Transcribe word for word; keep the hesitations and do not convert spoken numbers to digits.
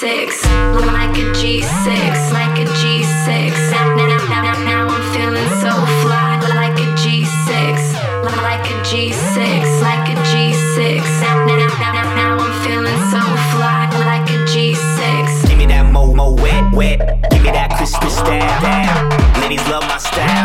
six, like a G six, like a G six. Now, now, now, now I'm feeling so fly, like a G six, like a G six, like a G six. Now, now, now, now I'm feeling so fly, like a G six. Give me that mo mo wet wet, give me that Christmas style. Ladies love my style.